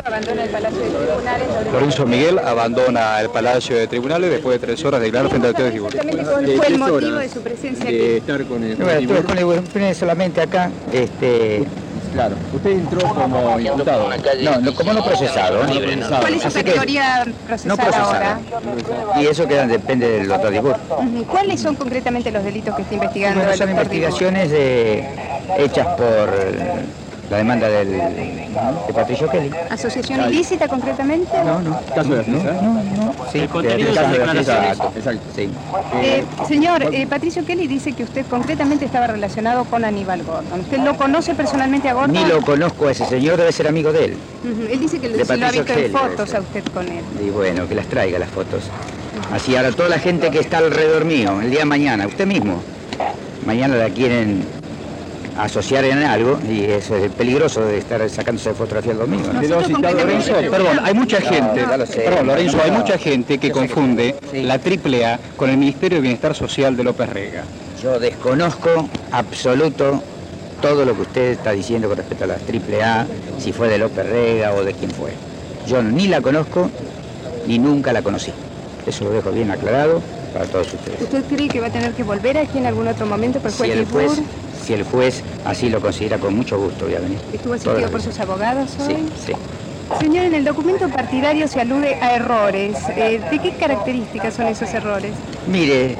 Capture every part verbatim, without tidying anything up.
Abandona el Palacio de Tribunales. Lorenzo Miguel abandona el Palacio de Tribunales después de tres horas de declarar frente al Teo de Figura. ¿Cuál fue el motivo de su presencia aquí? De estar con el bueno, estuve con el gobierno solamente acá. Este, Claro, usted entró como imputado. no, no, como no procesado. No procesado. ¿Cuál es su Así que- categoría procesal No procesado. ahora? Y eso queda, depende del doctor Dibur. Ujú. ¿Cuáles son concretamente los delitos que está investigando Bueno, el son doctor Dibur? investigaciones eh, hechas por la demanda del, de Patricio Kelly. ¿Asociación ilícita concretamente? No, no. Caso de la No, fiesta. no, no. Sí, El contenido del de caso sus de la fiesta, declaraciones. exacto. Sí. Eh, señor, eh, Patricio Kelly dice que usted concretamente estaba relacionado con Aníbal Gordon. ¿Usted lo conoce personalmente a Gordon? Ni lo conozco a ese señor, debe ser amigo de él. Ujú. Él dice que De se lo ha Patricio visto Kelly, en debe fotos ser. a usted con él. Y bueno, que las traiga las fotos. Así ahora toda la gente que está alrededor mío, el día de mañana, usted mismo, mañana la quieren asociar en algo y eso es peligroso de estar sacándose fotografía el domingo, ¿no? Nosotros concretamente- Lorenzo, perdón, hay mucha gente, ya lo sé. perdón, Lorenzo, hay mucha gente que Yo sé que- confunde sí. la triple A con el Ministerio de Bienestar Social de López Rega. Yo desconozco absoluto todo lo que usted está diciendo con respecto a la triple A, si fue de López Rega o de quién fue. Yo ni la conozco ni nunca la conocí. Eso lo dejo bien aclarado para todos ustedes. ¿Usted cree que va a tener que volver aquí en algún otro momento por Si juez el juez, Dibur? si el juez así lo considera, con mucho gusto voy a venir. ¿Estuvo Todas asistido las por veces. sus abogados hoy? Sí, sí. Señor, en el documento partidario se alude a errores. Eh, ¿De qué características son esos errores? Mire,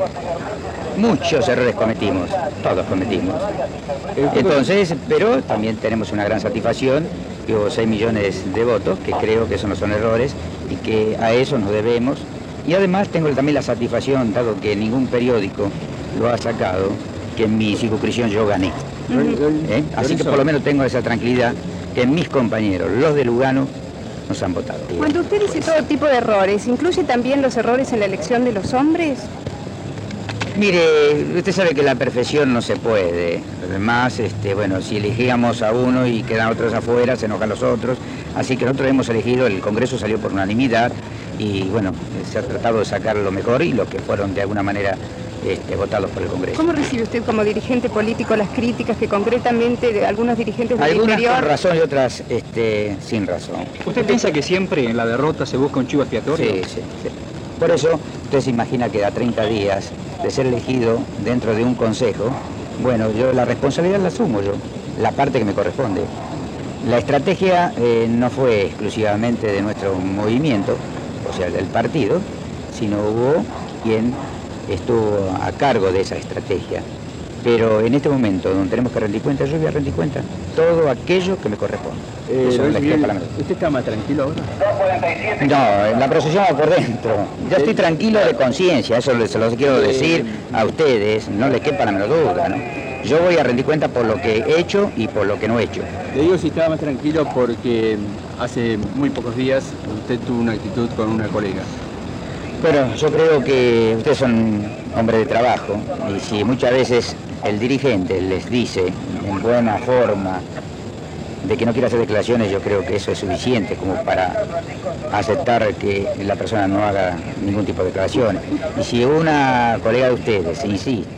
muchos errores cometimos, todos cometimos. Entonces, pero también tenemos una gran satisfacción, que hubo seis millones de votos, que creo que eso no son errores y que a eso nos debemos. Y además tengo también la satisfacción, dado que ningún periódico lo ha sacado, que en mi circunscripción yo gané. ¿Eh? Así que por lo menos tengo esa tranquilidad que mis compañeros, los de Lugano, nos han votado. Cuando usted dice todo tipo de errores, ¿incluye también los errores en la elección de los hombres? Mire, usted sabe que la perfección no se puede. Además, este, bueno, si elegíamos a uno y quedan otros afuera, se enojan los otros. Así que nosotros hemos elegido, el Congreso salió por unanimidad y bueno, se ha tratado de sacar lo mejor y los que fueron de alguna manera este, votados por el Congreso. ¿Cómo recibe usted como dirigente político las críticas que concretamente de algunos dirigentes del Algunas interior? con razón y otras este, sin razón. ¿Usted piensa que siempre en la derrota se busca un chivo expiatorio? Sí, sí, sí. Por eso, usted se imagina que a treinta días de ser elegido dentro de un consejo, bueno, yo la responsabilidad la asumo yo, la parte que me corresponde. La estrategia eh, no fue exclusivamente de nuestro movimiento, o sea, del partido, sino hubo quien estuvo a cargo de esa estrategia. Pero en este momento, donde tenemos que rendir cuenta, yo voy a rendir cuenta todo aquello que me corresponde. Eh, Eso es la Miguel, para mí. ¿usted está más tranquilo ahora? No, en la procesión va por dentro. Yo estoy tranquilo de conciencia, eso se lo quiero decir a ustedes, no les quepa la menor duda, ¿no? Yo voy a rendir cuenta por lo que he hecho y por lo que no he hecho. Le digo si estaba más tranquilo porque hace muy pocos días usted tuvo una actitud con una colega. Bueno, yo creo que ustedes son hombres de trabajo y si muchas veces el dirigente les dice en buena forma de que no quiere hacer declaraciones, yo creo que eso es suficiente como para aceptar que la persona no haga ningún tipo de declaraciones. Y si una colega de ustedes insiste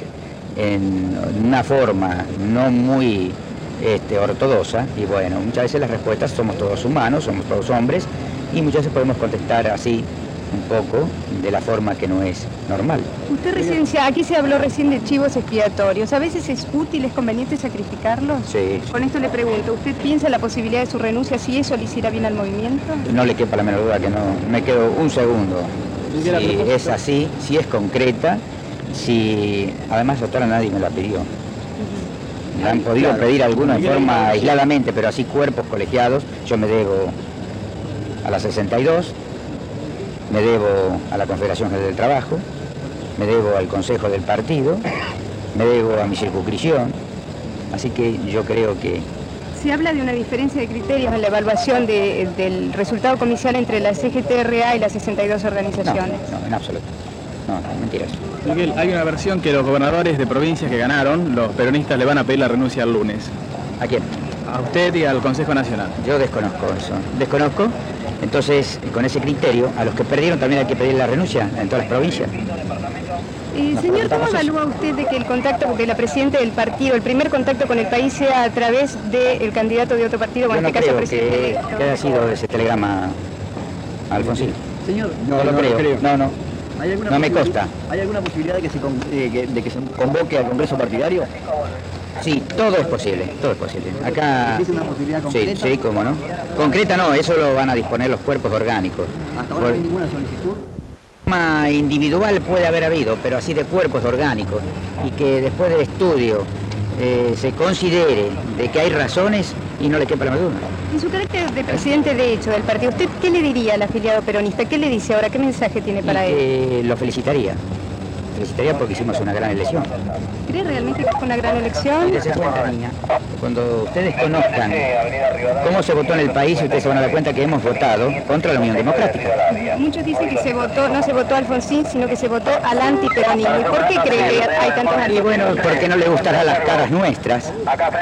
en una forma no muy este, ortodoxa, y bueno, muchas veces las respuestas somos todos humanos, somos todos hombres, y muchas veces podemos contestar así un poco de la forma que no es normal. Usted recién, se- aquí se habló recién de chivos expiatorios. ¿A veces es útil, es conveniente sacrificarlos? Sí, Con esto le pregunto, ¿usted piensa en la posibilidad de su renuncia si eso le hiciera bien al movimiento? no le quepa la menor duda que no, me quedo un segundo. Y de la Si propuesta- es así, si es concreta, si además doctora nadie me la pidió. Me han podido Claro. pedir algunos en Miguel, forma sí. aisladamente, pero así cuerpos colegiados. Yo me debo a la sesenta y dos, me debo a la Confederación General del Trabajo, me debo al Consejo del Partido, me debo a mi circunscripción, así que yo creo que Se habla de una diferencia de criterios en la evaluación de- del resultado comicial entre la C G T R A y las sesenta y dos no, organizaciones. no, en absoluto. No, no, mentiras. Miguel, hay una versión que los gobernadores de provincias que ganaron, los peronistas le van a pedir la renuncia el lunes. ¿A quién? A usted y al Consejo Nacional. Yo desconozco eso. Desconozco. Entonces, con ese criterio, a los que perdieron también hay que pedir la renuncia en todas las provincias. Eh, nos señor, ¿cómo preguntamos eso. evalúa usted de que el contacto de la presidenta del partido, el primer contacto con el país sea a través del candidato de otro partido, como Yo en no este caso creo presidente que, electo? que haya sido ese telegrama a Alfonsín. Señor, No, No, lo no lo creo. creo. No, no. ¿hay alguna No me posibilidad- consta. ¿Hay alguna posibilidad de que se, con- eh, que- de que se convoque al Congreso partidario? Sí, todo es posible, todo es posible. Acá... ¿Existe una posibilidad Sí, concreta? sí, cómo no. Concreta no, eso lo van a disponer los cuerpos orgánicos. Hasta ahora no hay ninguna solicitud. Forma individual puede haber habido, pero así de cuerpos orgánicos, y que después del estudio eh, se considere de que hay razones y no le quepa la menor duda. En su carácter de presidente de hecho del partido, ¿usted qué le diría al afiliado peronista? ¿Qué le dice ahora? ¿Qué mensaje tiene Y para él? que lo felicitaría. Felicitaría porque hicimos una gran elección. ¿Cree realmente que fue una gran elección? Y dése cuenta, niña, cuando ustedes conozcan cómo se votó en el país, ustedes se van a dar cuenta que hemos votado contra la Unión Democrática. Muchos dicen que se votó, no se votó a Alfonsín, sino que se votó al antiperonismo. ¿Y por qué cree que hay tantos Y bueno, porque no le gustarán las caras nuestras.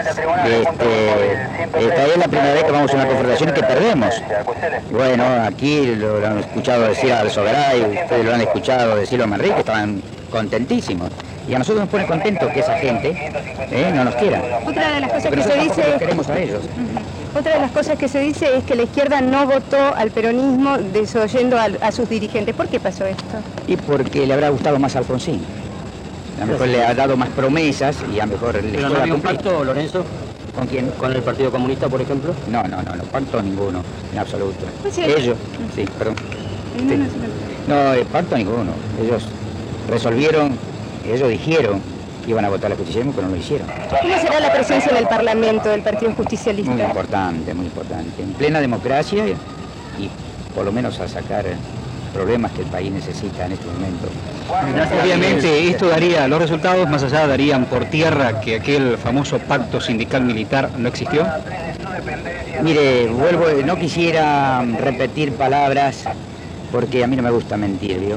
Este, esta es la primera vez que vamos a una confrontación y que perdemos. Bueno, aquí lo, lo han escuchado decir al Sogaray, ustedes lo han escuchado decirlo a Manrique, estaban contentísimos. Y a nosotros nos pone contentos que esa gente eh, no nos quiera. Otra de las cosas Pero que se nosotros tampoco dice... los queremos a ellos. Otra de las cosas que se dice es que la izquierda no votó al peronismo desoyendo a, a sus dirigentes. ¿Por qué pasó esto? Y porque le habrá gustado más a Alfonsín. A lo mejor le ha dado más promesas y a lo mejor le ¿Pero no pueda había un cumplir. pacto, Lorenzo, ¿Con quién? con el Partido Comunista, por ejemplo? No, no, no, no, pacto ninguno, en absoluto. Pues sí. Ellos, sí, perdón. Sí. No, eh, pacto ninguno. Ellos resolvieron, ellos dijeron que iban a votar al justicialismo, pero no lo hicieron. ¿Cómo será la presencia en el Parlamento del Partido Muy Justicialista? importante, muy importante. En plena democracia y, y por lo menos a sacar problemas que el país necesita en este momento. Obviamente esto daría, los resultados más allá darían por tierra que aquel famoso pacto sindical militar no existió. Mire, vuelvo, no quisiera repetir palabras porque a mí no me gusta mentir, ¿vio?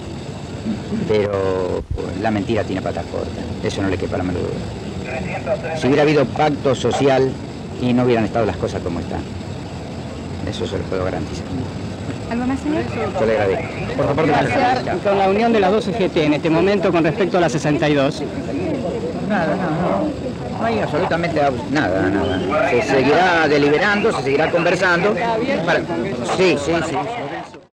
Pero pues, la mentira tiene patas cortas, eso no le quepa la menor duda. Si hubiera habido pacto social y no hubieran estado las cosas como están, eso se lo puedo garantizar. ¿Algo más, señor? Yo le agradezco. Por su parte, Gracias. Con la unión de las dos C G T en este momento con respecto a la sesenta y dos. Nada, no, no. No hay absolutamente abs- nada, nada. Se seguirá deliberando, se seguirá conversando. Para... Sí, sí, sí.